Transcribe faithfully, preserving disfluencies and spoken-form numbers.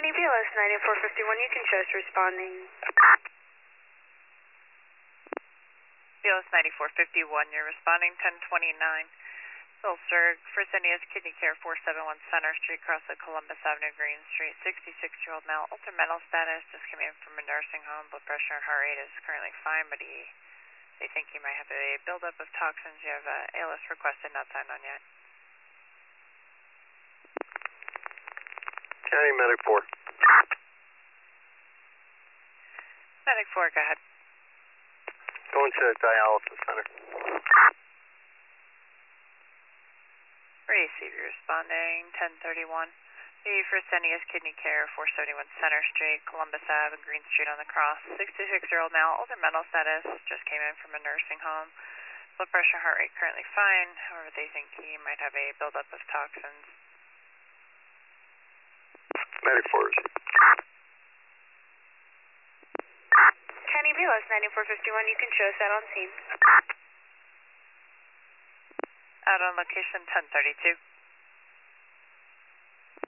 County B L S ninety-four fifty-one, you can trust responding. B L S ninety-four fifty-one, you're responding ten twenty-nine. Ulcer, Fresenius Kidney Care four seventy-one Center Street, cross of Columbus Avenue, Green Street, sixty-six-year-old male, altered mental status, just came in from a nursing home. Blood pressure and heart rate is currently fine, but he, they think he might have a buildup of toxins. You have a A L S requested, not signed on yet. County Medic four. Medic four, go ahead. Going to the dialysis center. Receive, you're responding ten thirty-one. The Fresenius Kidney Care four seventy-one Center Street, Columbus Avenue, Green Street on the cross. sixty-six-year-old male, older mental status, just came in from a nursing home. Blood pressure, heart rate currently fine. However, they think he might have a buildup of toxins. Medic four. County B L S ninety-four fifty-one, you can show us out on scene. Out on location ten thirty-two.